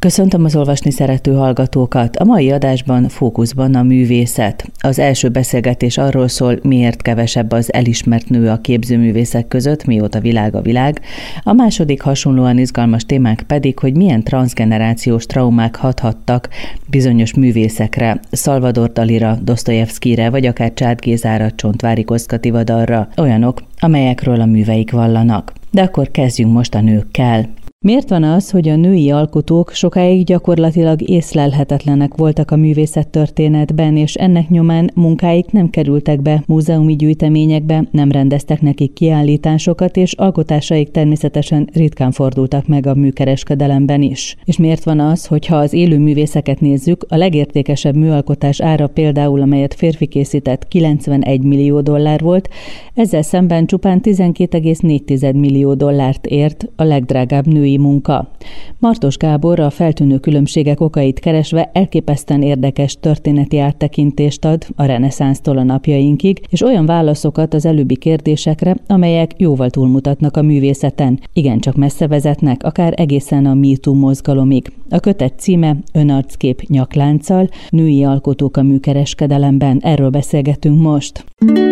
Köszöntöm az olvasni szerető hallgatókat. A mai adásban fókuszban a művészet. Az első beszélgetés arról szól, miért kevesebb az elismert nő a képzőművészek között, mióta világ a világ. A második hasonlóan izgalmas témánk pedig, hogy milyen transzgenerációs traumák hathattak bizonyos művészekre, Salvador Dalira, Dosztojevszkijre, vagy akár Csád Gézára, Csontváry Kosztka Tivadarra, olyanok, amelyekről a műveik vallanak. De akkor kezdjünk most a nőkkel. Miért van az, hogy a női alkotók sokáig gyakorlatilag észlelhetetlenek voltak a művészettörténetben, és ennek nyomán munkáik nem kerültek be múzeumi gyűjteményekbe, nem rendeztek nekik kiállításokat, és alkotásaik természetesen ritkán fordultak meg a műkereskedelemben is. És miért van az, hogy ha az élő művészeket nézzük, a legértékesebb műalkotás ára például, amelyet férfi készített, $91 millió volt, ezzel szemben csupán $12,4 millió ért a legdrágább női munka. Martos Gábor a feltűnő különbségek okait keresve elképesztően érdekes történeti áttekintést ad a reneszánsztól a napjainkig, és olyan válaszokat az előbbi kérdésekre, amelyek jóval túlmutatnak a művészeten, igencsak messze vezetnek, akár egészen a MeToo mozgalomig. A kötet címe Önarckép nyaklánccal, női alkotók a műkereskedelemben. Erről beszélgetünk most.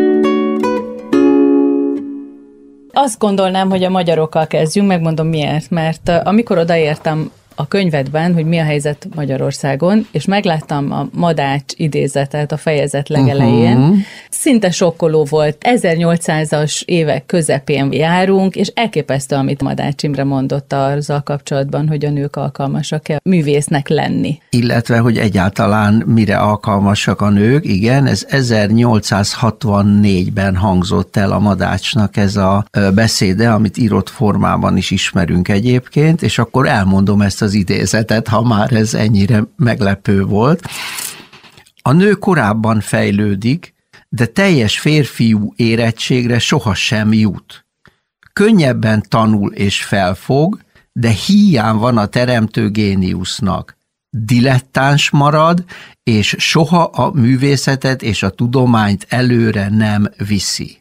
Azt gondolnám, hogy a magyarokkal kezdjünk, megmondom miért, mert amikor odaértem a könyvedben, hogy mi a helyzet Magyarországon, és megláttam a Madács idézetet a fejezet legelején, szinte sokkoló volt. 1800-as évek közepén járunk, és elképesztő, amit Madács Imre mondott azzal kapcsolatban, hogy a nők alkalmasak-e művésznek lenni. Illetve, hogy egyáltalán mire alkalmasak a nők, igen, ez 1864-ben hangzott el a Madácsnak ez a beszéde, amit írott formában is ismerünk egyébként, és akkor elmondom ezt az idézetet, ha már ez ennyire meglepő volt. A nő korábban fejlődik, de teljes férfiú érettségre sohasem jut. Könnyebben tanul és felfog, de hiány van a teremtő géniusznak. Dilettáns marad, és soha a művészetet és a tudományt előre nem viszi.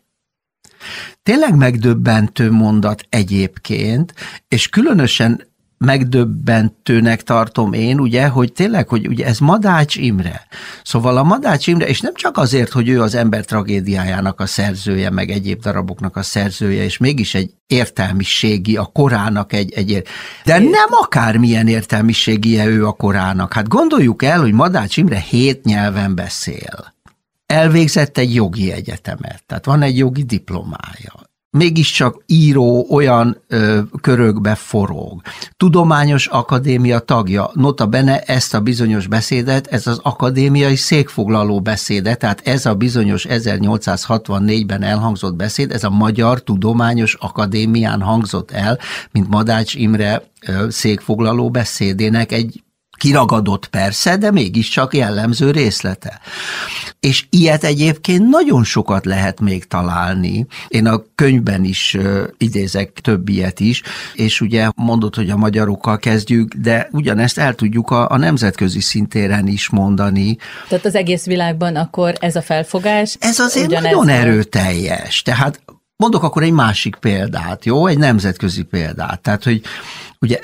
Tényleg megdöbbentő mondat egyébként, és különösen megdöbbentőnek tartom én, ugye, hogy tényleg, hogy ugye ez Madács Imre. Szóval a Madács Imre, és nem csak azért, hogy ő az ember tragédiájának a szerzője, meg egyéb daraboknak a szerzője, és mégis egy értelmiségi, a korának egy de nem akármilyen értelmiségie ő a korának. Hát gondoljuk el, hogy Madács Imre 7 nyelven beszél. Elvégzett egy jogi egyetemet, tehát van egy jogi diplomája. Mégiscsak író, olyan körökbe forog. Tudományos akadémia tagja, nota bene ezt a bizonyos beszédet, ez az akadémiai székfoglaló beszéde, tehát ez a bizonyos 1864-ben elhangzott beszéd, ez a Magyar Tudományos Akadémián hangzott el, mint Madács Imre székfoglaló beszédének egy kiragadott persze, de mégiscsak jellemző részlete. És ilyet egyébként nagyon sokat lehet még találni. Én a könyvben is idézek több ilyet is, és ugye mondod, hogy a magyarokkal kezdjük, de ugyanezt el tudjuk a nemzetközi szintéren is mondani. Tehát az egész világban akkor ez a felfogás? Ez azért nagyon erőteljes. Tehát mondok akkor egy másik példát, jó? Egy nemzetközi példát. Tehát, hogy ugye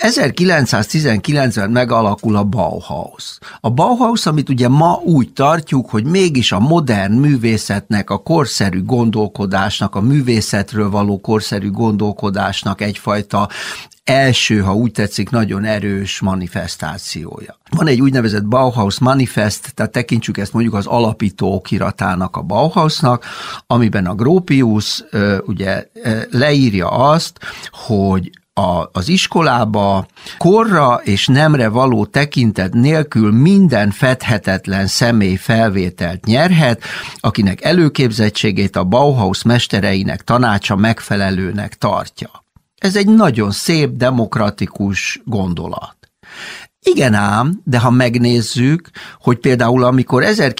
1919-ben megalakul a Bauhaus. A Bauhaus, amit ugye ma úgy tartjuk, hogy mégis a modern művészetnek, a korszerű gondolkodásnak, a művészetről való korszerű gondolkodásnak egyfajta első, ha úgy tetszik, nagyon erős manifestációja. Van egy úgynevezett Bauhaus Manifest, tehát tekintsük ezt mondjuk az alapító okiratának a Bauhausnak, amiben a Gropius ugye leírja azt, hogy az iskolába korra és nemre való tekintet nélkül minden fedhetetlen személy felvételt nyerhet, akinek előképzettségét a Bauhaus mestereinek tanácsa megfelelőnek tartja. Ez egy nagyon szép, demokratikus gondolat. Igen ám, de ha megnézzük, hogy például amikor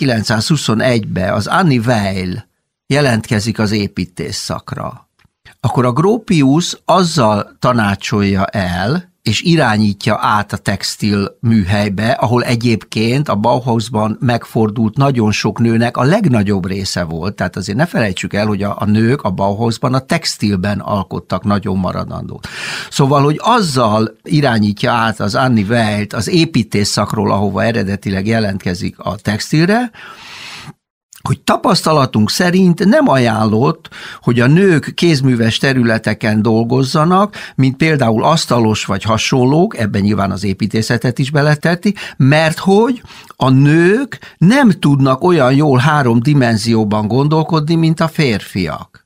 1921-ben az Annie Weil jelentkezik az építész szakra, akkor a Gropius azzal tanácsolja el, és irányítja át a textil műhelybe, ahol egyébként a Bauhausban megfordult nagyon sok nőnek a legnagyobb része volt. Tehát azért ne felejtsük el, hogy a nők a Bauhausban a textilben alkottak nagyon maradandót. Szóval, hogy azzal irányítja át az Annie Weil az építészszakról, ahova eredetileg jelentkezik a textilre, hogy tapasztalatunk szerint nem ajánlott, hogy a nők kézműves területeken dolgozzanak, mint például asztalos vagy hasonlók, ebben nyilván az építészetet is beletetti, mert hogy a nők nem tudnak olyan jól 3 dimenzióban gondolkodni, mint a férfiak.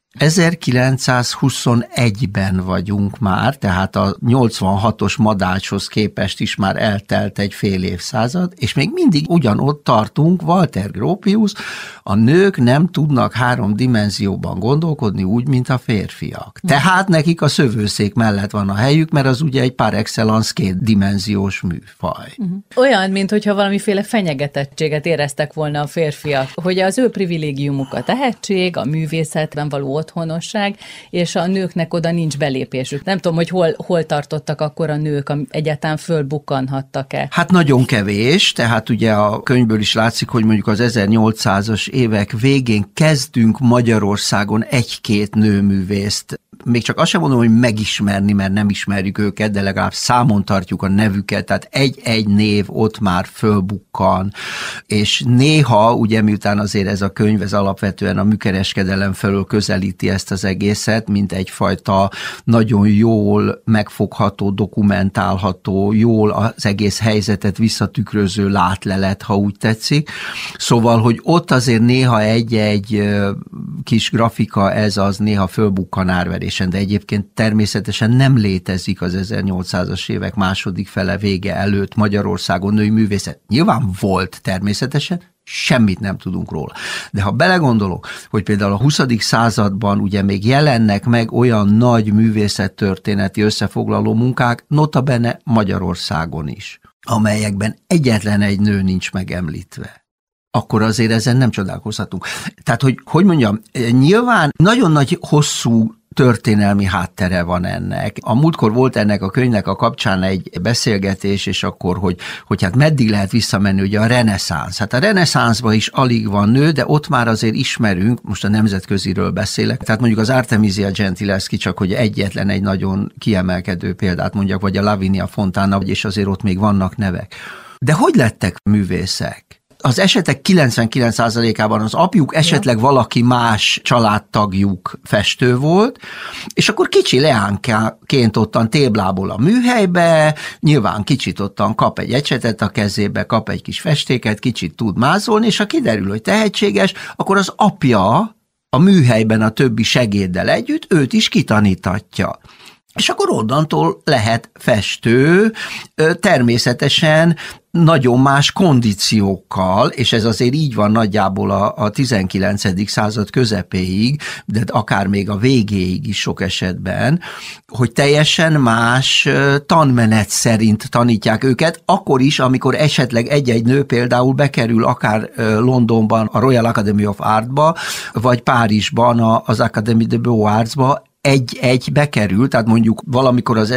1921-ben vagyunk már, tehát a 86-os Madácshoz képest is már eltelt egy fél évszázad, és még mindig ugyanott tartunk, Walter Gropius, a nők nem tudnak 3 dimenzióban gondolkodni úgy, mint a férfiak. Tehát nekik a szövőszék mellett van a helyük, mert az ugye egy par excellence 2 dimenziós műfaj. Olyan, mintha valamiféle fenyegetettséget éreztek volna a férfiak, hogy az ő privilégiumuk a tehetség, a művészetben való otthonosság, és a nőknek oda nincs belépésük. Nem tudom, hogy hol tartottak akkor a nők, egyáltalán fölbukkanhattak-e? Hát nagyon kevés, tehát ugye a könyvből is látszik, hogy mondjuk az 1800-as évek végén kezdünk Magyarországon 1-2 nőművészt, még csak azt sem mondom, hogy megismerni, mert nem ismerjük őket, de legalább számon tartjuk a nevüket, tehát egy-egy név ott már fölbukkan, és néha, ugye miután azért ez a könyv, ez alapvetően a műkereskedelem felől közelíti ezt az egészet, mint egyfajta nagyon jól megfogható, dokumentálható, jól az egész helyzetet visszatükröző látlelet, ha úgy tetszik. Szóval, hogy ott azért néha egy-egy kis grafika, ez az néha fölbukkan árverésen, de egyébként természetesen nem létezik az 1800-as évek második fele vége előtt Magyarországon női művészet. Nyilván volt természetesen, semmit nem tudunk róla. De ha belegondolok, hogy például a 20. században ugye még jelennek meg olyan nagy művészettörténeti összefoglaló munkák, notabene Magyarországon is, amelyekben egyetlen egy nő nincs megemlítve, akkor azért ezen nem csodálkozhatunk. Tehát, hogy mondjam, nyilván nagyon nagy, hosszú történelmi háttere van ennek. A múltkor volt ennek a könyvnek a kapcsán egy beszélgetés, és akkor, hogy hát meddig lehet visszamenni, ugye a reneszánsz. Hát a reneszánszban is alig van nő, de ott már azért ismerünk, most a nemzetköziről beszélek, tehát mondjuk az Artemisia Gentileschi, csak hogy egyetlen egy nagyon kiemelkedő példát mondjak, vagy a Lavinia Fontana, és azért ott még vannak nevek. De hogy lettek művészek? Az esetek 99%-ában az apjuk, esetleg valaki más családtagjuk festő volt, és akkor kicsi leánként ottan téblából a műhelybe, nyilván kicsit ottan kap egy ecsetet a kezébe, kap egy kis festéket, kicsit tud mázolni, és ha kiderül, hogy tehetséges, akkor az apja a műhelyben a többi segéddel együtt őt is kitanítatja. És akkor onnantól lehet festő, természetesen nagyon más kondíciókkal, és ez azért így van nagyjából a 19. század közepéig, de akár még a végéig is sok esetben, hogy teljesen más tanmenet szerint tanítják őket, akkor is, amikor esetleg egy-egy nő például bekerül akár Londonban a Royal Academy of Artba, vagy Párizsban az Académie des Beaux-Artsba, egy bekerül, tehát mondjuk valamikor az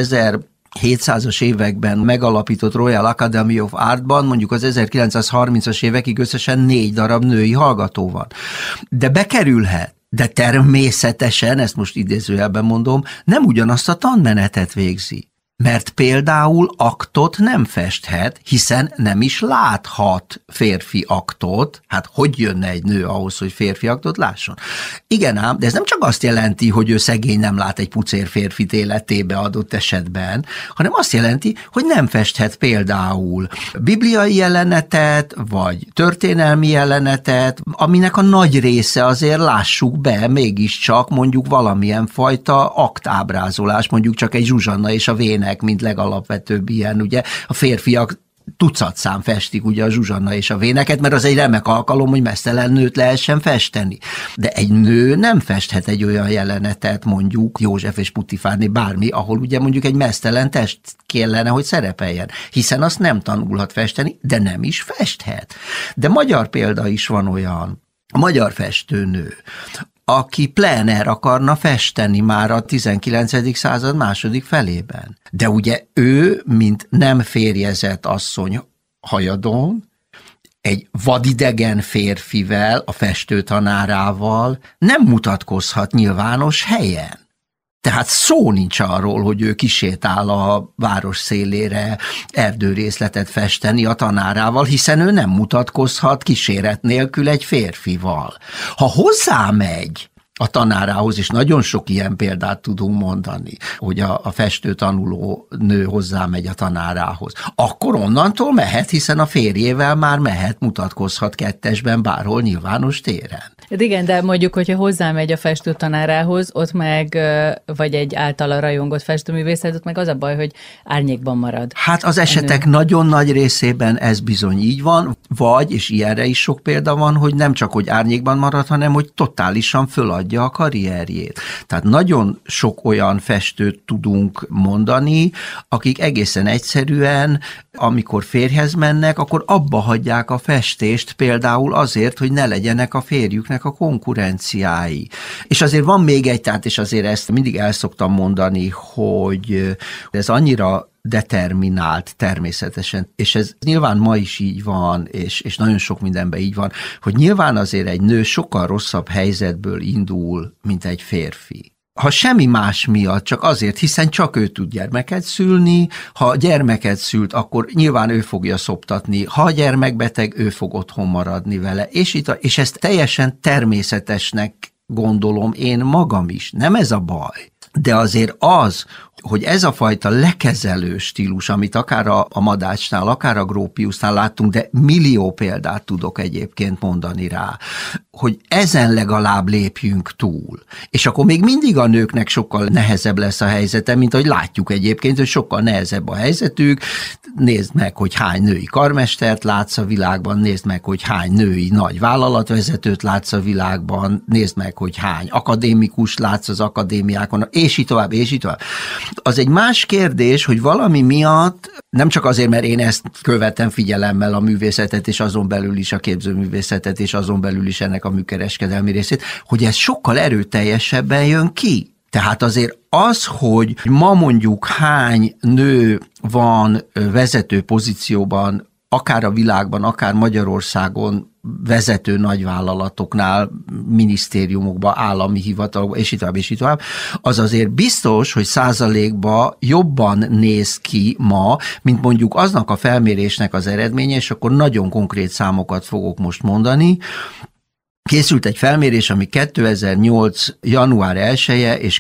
1700-as években megalapított Royal Academy of Artban, mondjuk az 1930-as évekig összesen 4 darab női hallgató van. De bekerülhet, de természetesen, ezt most idézőjelben mondom, nem ugyanazt a tanmenetet végzi. Mert például aktot nem festhet, hiszen nem is láthat férfi aktot. Hát hogy jönne egy nő ahhoz, hogy férfi aktot lásson? Igen ám, de ez nem csak azt jelenti, hogy ő szegény nem lát egy pucér férfit életébe adott esetben, hanem azt jelenti, hogy nem festhet például bibliai jelenetet, vagy történelmi jelenetet, aminek a nagy része azért lássuk be, mégiscsak mondjuk valamilyen fajta aktábrázolás, mondjuk csak egy Zsuzsanna és a Vének, mint legalapvetőbb ilyen, ugye a férfiak tucatszám festik ugye a Zsuzsanna és a Véneket, mert az egy remek alkalom, hogy meztelen nőt lehessen festeni. De egy nő nem festhet egy olyan jelenetet, mondjuk József és Putifárné, bármi, ahol ugye mondjuk egy meztelen test kellene, hogy szerepeljen, hiszen azt nem tanulhat festeni, de nem is festhet. De magyar példa is van olyan, a magyar festőnő, aki plener akarna festeni már a 19. század második felében. De ugye ő, mint nem férjezett asszony hajadon, egy vadidegen férfivel, a festőtanárával nem mutatkozhat nyilvános helyen. Tehát szó nincs arról, hogy ő kisétál a város szélére erdőrészletet festeni a tanárával, hiszen ő nem mutatkozhat kíséret nélkül egy férfival. Ha hozzámegy a tanárához, és nagyon sok ilyen példát tudunk mondani, hogy a festő tanuló nő hozzámegy a tanárához, akkor onnantól mehet, hiszen a férjével már mehet, mutatkozhat kettesben bárhol nyilvános téren. Igen, de mondjuk, hogyha hozzámegy a festő tanárához, ott meg, vagy egy általa rajongott festőművészet, ott meg az a baj, hogy árnyékban marad. Hát az esetek nagyon nagy részében ez bizony így van, vagy, és ilyenre is sok példa van, hogy nem csak, hogy árnyékban marad, hanem, hogy totálisan föladja a karrierjét. Tehát nagyon sok olyan festőt tudunk mondani, akik egészen egyszerűen, amikor férjhez mennek, akkor abba hagyják a festést, például azért, hogy ne legyenek a férjüknek a konkurenciái. És azért van még egy, tehát és azért ezt mindig el szoktam mondani, hogy ez annyira determinált természetesen, és ez nyilván ma is így van, és nagyon sok mindenben így van, hogy nyilván azért egy nő sokkal rosszabb helyzetből indul, mint egy férfi. Ha semmi más miatt, csak azért, hiszen csak ő tud gyermeket szülni, ha gyermeket szült, akkor nyilván ő fogja szoptatni, ha a gyermek beteg, ő fog otthon maradni vele, és ezt teljesen természetesnek gondolom én magam is, nem ez a baj. De azért az, hogy ez a fajta lekezelő stílus, amit akár a Madácsnál, akár a Gropiusnál láttunk, de millió példát tudok egyébként mondani rá, hogy ezen legalább lépjünk túl. És akkor még mindig a nőknek sokkal nehezebb lesz a helyzete, mint ahogy látjuk egyébként, hogy sokkal nehezebb a helyzetük. Nézd meg, hogy hány női karmestert látsz a világban, nézd meg, hogy hány női nagy vállalatvezetőt látsz a világban, nézd meg, hogy hány akadémikus látsz az akadémiákon, és így tovább, és így tovább. Az egy más kérdés, hogy valami miatt, nem csak azért, mert én ezt követem figyelemmel a művészetet, és azon belül is a képzőművészetet, és azon belül is ennek a műkereskedelmi részét, hogy ez sokkal erőteljesebben jön ki. Tehát azért az, hogy ma mondjuk hány nő van vezető pozícióban, akár a világban, akár Magyarországon, vezető nagyvállalatoknál, minisztériumokban, állami hivatalokban, és így tovább, az azért biztos, hogy százalékban jobban néz ki ma, mint mondjuk aznak a felmérésnek az eredménye, és akkor nagyon konkrét számokat fogok most mondani. Készült egy felmérés, ami 2008. január 1-e és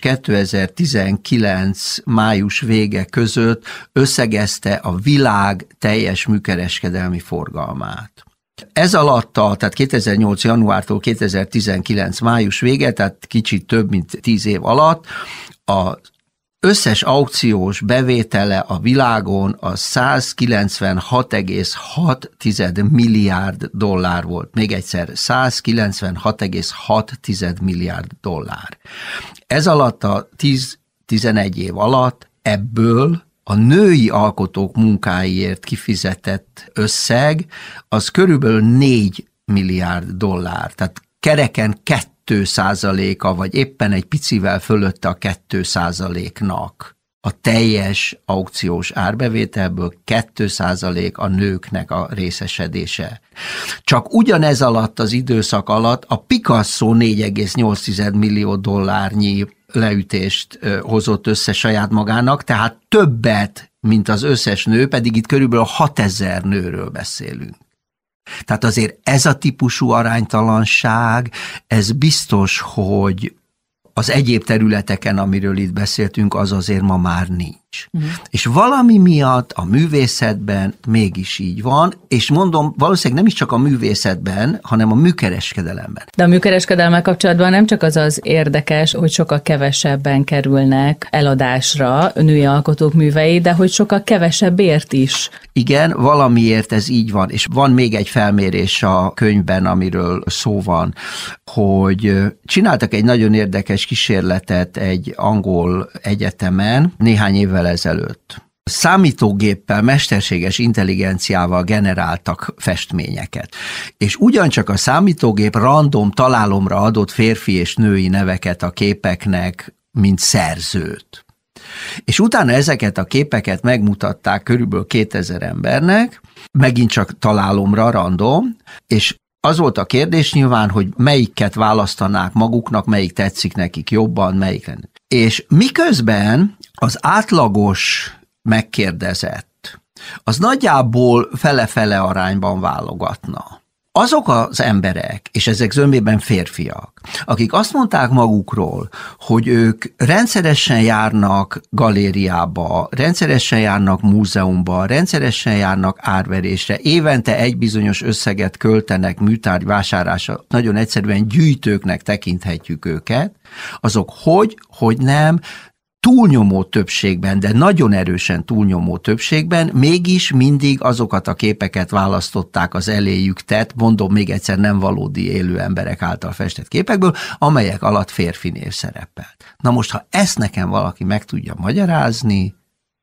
2019. május vége között összegezte a világ teljes műkereskedelmi forgalmát. Ez alatt, tehát 2008. januártól 2019. május vége, tehát kicsit több mint 10 év alatt, az összes aukciós bevétele a világon a 196,6 milliárd dollár volt. Még egyszer, 196,6 milliárd dollár. Ez alatt a 10-11 év alatt ebből a női alkotók munkáiért kifizetett összeg az körülbelül 4 milliárd dollár, tehát kereken 2%-a, vagy éppen egy picivel fölötte a 2%-nak a teljes aukciós árbevételből 2% a nőknek a részesedése. Csak ugyanez alatt az időszak alatt a Picasso 4,8 millió dollárnyi leütést hozott össze saját magának, tehát többet, mint az összes nő, pedig itt körülbelül 6000 nőről beszélünk. Tehát azért ez a típusú aránytalanság, ez biztos, hogy az egyéb területeken, amiről itt beszéltünk, az azért ma már nincs. És valami miatt a művészetben mégis így van, és mondom, valószínűleg nem is csak a művészetben, hanem a műkereskedelemben. De a műkereskedelemmel kapcsolatban nem csak az érdekes, hogy sokkal kevesebben kerülnek eladásra női alkotók művei, de hogy sokkal kevesebbért is. Igen, valamiért ez így van, és van még egy felmérés a könyvben, amiről szó van, hogy csináltak egy nagyon érdekes kísérletet egy angol egyetemen néhány évvel ezelőtt. számítógéppel, mesterséges intelligenciával generáltak festményeket. És ugyancsak a számítógép random találomra adott férfi és női neveket a képeknek, mint szerzőt. És utána ezeket a képeket megmutatták körülbelül 2000 embernek, megint csak találomra random, és az volt a kérdés nyilván, hogy melyiket választanák maguknak, melyik tetszik nekik jobban, melyik. És miközben az átlagos megkérdezett, az nagyjából fele-fele arányban válogatna. Azok az emberek, és ezek zömében férfiak, akik azt mondták magukról, hogy ők rendszeresen járnak galériába, rendszeresen járnak múzeumba, rendszeresen járnak árverésre, évente egy bizonyos összeget költenek műtárgy vásárlásra, nagyon egyszerűen gyűjtőknek tekinthetjük őket, azok hogy nem, túlnyomó többségben, de nagyon erősen túlnyomó többségben mégis mindig azokat a képeket választották az eléjük tett, mondom még egyszer, nem valódi élő emberek által festett képekből, amelyek alatt férfi név szerepelt. Na most, ha ezt nekem valaki meg tudja magyarázni,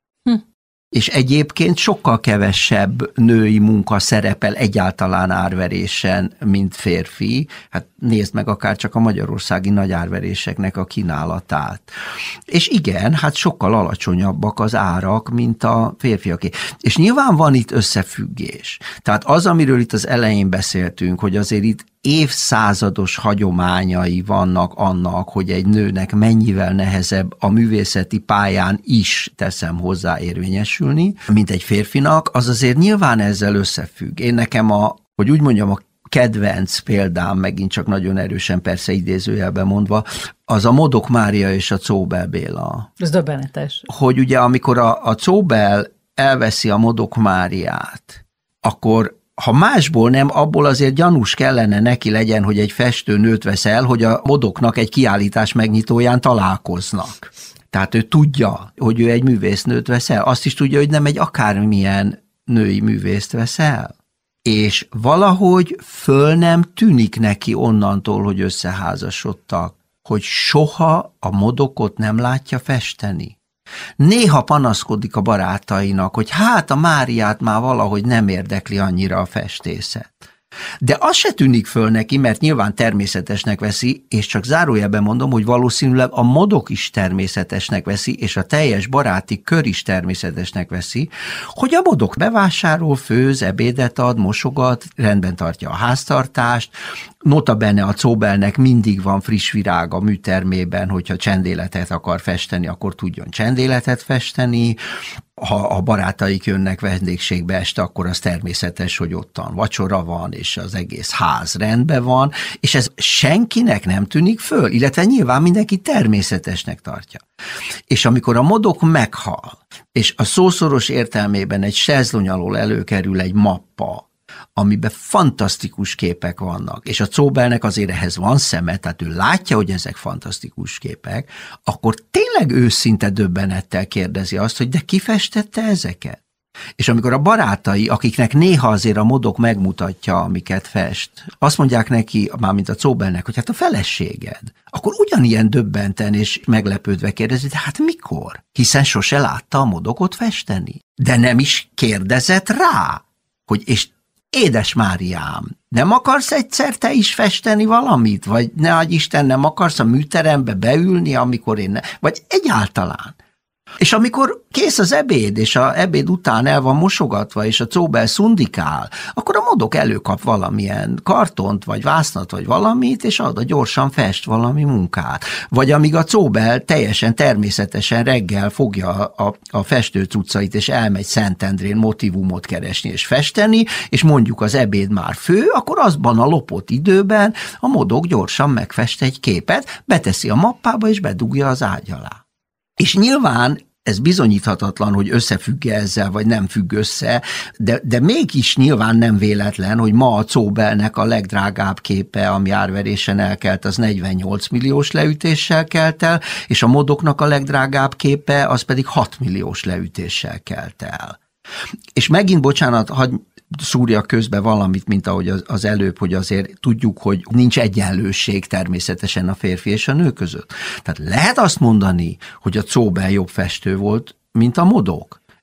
és egyébként sokkal kevesebb női munka szerepel egyáltalán árverésen, mint férfi. Hát nézd meg akár csak a magyarországi nagy árveréseknek a kínálatát. És igen, hát sokkal alacsonyabbak az árak, mint a férfiaké. És nyilván van itt összefüggés. Tehát az, amiről itt az elején beszéltünk, hogy azért itt évszázados hagyományai vannak annak, hogy egy nőnek mennyivel nehezebb a művészeti pályán is, teszem hozzá, érvényesülni, mint egy férfinak, az azért nyilván ezzel összefügg. Én nekem hogy úgy mondjam, a kedvenc példám, megint csak nagyon erősen persze idézőjelben mondva, az a Modok Mária és a Czóbel Béla. Ez döbbenetes. Hogy ugye amikor a Czóbel elveszi a Modok Máriát, akkor ha másból nem, abból azért gyanús kellene neki legyen, hogy egy festő nőt vesz el, hogy a Modoknak egy kiállítás megnyitóján találkoznak. Tehát ő tudja, hogy ő egy művésznőt vesz el. Azt is tudja, hogy nem egy akármilyen női művészt vesz el. És valahogy föl nem tűnik neki onnantól, hogy összeházasodtak, hogy soha a Modokot nem látja festeni. Néha panaszkodik a barátainak, hogy hát a Máriát már valahogy nem érdekli annyira a festészet. De az se tűnik föl neki, mert nyilván természetesnek veszi, és csak zárójelben mondom, hogy valószínűleg a Modok is természetesnek veszi, és a teljes baráti kör is természetesnek veszi, hogy a Modok bevásárol, főz, ebédet ad, mosogat, rendben tartja a háztartást, notabene a Czóbelnek mindig van friss virág a műtermében, hogyha csendéletet akar festeni, akkor tudjon csendéletet festeni. Ha a barátaik jönnek vendégségbe este, akkor az természetes, hogy ottan vacsora van, és az egész ház rendben van, és ez senkinek nem tűnik föl, illetve nyilván mindenki természetesnek tartja. És amikor a Modok meghal, és a szószoros értelmében egy sezlony alól előkerül egy mappa, amiben fantasztikus képek vannak, és a Czóbelnek azért ehhez van szeme, tehát ő látja, hogy ezek fantasztikus képek, akkor tényleg őszinte döbbenettel kérdezi azt, hogy de ki festette ezeket? És amikor a barátai, akiknek néha azért a Modok megmutatja, amiket fest, azt mondják neki, mármint a Czóbelnek, hogy hát a feleséged, akkor ugyanilyen döbbenten és meglepődve kérdezi, de hát mikor? Hiszen sose látta a Modokot festeni. De nem is kérdezett rá, hogy és édes Máriám, nem akarsz egyszer te is festeni valamit? Vagy ne adj Isten, nem akarsz a műterembe beülni, amikor én vagy egyáltalán. És amikor kész az ebéd, és az ebéd után el van mosogatva, és a Czóbel szundikál, akkor a Modok előkap valamilyen kartont, vagy vásznat, vagy valamit, és oda gyorsan fest valami munkát. Vagy amíg a Czóbel teljesen természetesen reggel fogja a festő cuccait, és elmegy Szentendrén motivumot keresni és festeni, és mondjuk az ebéd már fő, akkor azban a lopott időben a Modok gyorsan megfest egy képet, beteszi a mappába, és bedugja az ágy alá. És nyilván ez bizonyíthatatlan, hogy összefügg ezzel, vagy nem függ össze, de mégis nyilván nem véletlen, hogy ma a Czóbelnek a legdrágább képe, ami árverésen elkelt, az 48 milliós leütéssel kelt el, és a Modoknak a legdrágább képe, az pedig 6 milliós leütéssel kelt el. És megint, bocsánat, hadd szúrja közbe valamit, mint ahogy az előbb, hogy azért tudjuk, hogy nincs egyenlőség természetesen a férfi és a nő között. Tehát lehet azt mondani, hogy a Czóbel jobb festő volt, mint a Modok.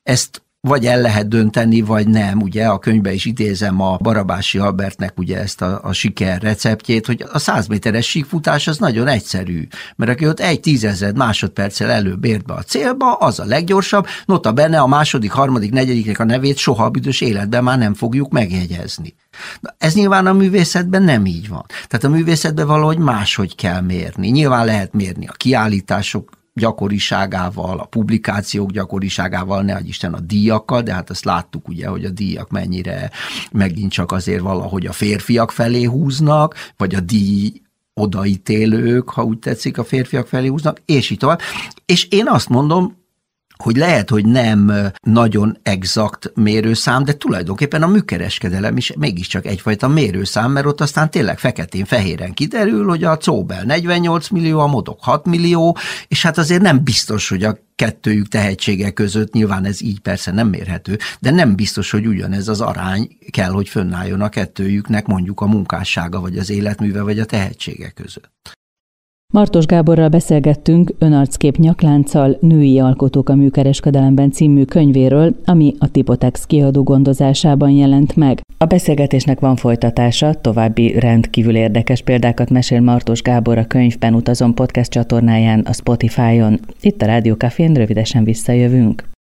Ezt vagy el lehet dönteni, vagy nem. Ugye a könyvben is idézem a Barabási Albertnek ugye ezt a siker receptjét, hogy a 100 méteres síkfutás az nagyon egyszerű, mert aki ott 1/10 másodperccel előbb ért be a célba, az a leggyorsabb, nota bene a második, harmadik, negyediknek a nevét soha a büdös életben már nem fogjuk megjegyezni. Na, ez nyilván a művészetben nem így van. Tehát a művészetben valahogy máshogy kell mérni. Nyilván lehet mérni a kiállítások gyakoriságával, a publikációk gyakoriságával, ne adj Isten a díjakkal, de hát azt láttuk ugye, hogy a díjak mennyire megint csak azért valahogy a férfiak felé húznak, vagy a díj odaítélők, ha úgy tetszik, a férfiak felé húznak, és így tovább. És én azt mondom, hogy lehet, hogy nem nagyon exakt mérőszám, de tulajdonképpen a műkereskedelem is mégiscsak egyfajta mérőszám, mert ott aztán tényleg feketén-fehéren kiderül, hogy a Czóbel 48 millió, a Modok 6 millió, és hát azért nem biztos, hogy a kettőjük tehetsége között, nyilván ez így persze nem mérhető, de nem biztos, hogy ugyanez az arány kell, hogy fönnálljon a kettőjüknek mondjuk a munkássága, vagy az életműve, vagy a tehetsége között. Martos Gáborral beszélgettünk Önarckép nyaklánccal, Női alkotók a műkereskedelemben című könyvéről, ami a Tipotex kiadó gondozásában jelent meg. A beszélgetésnek van folytatása, további rendkívül érdekes példákat mesél Martos Gábor a Könyvben utazom podcast csatornáján, a Spotify-on. Itt a Rádió Cafén rövidesen visszajövünk.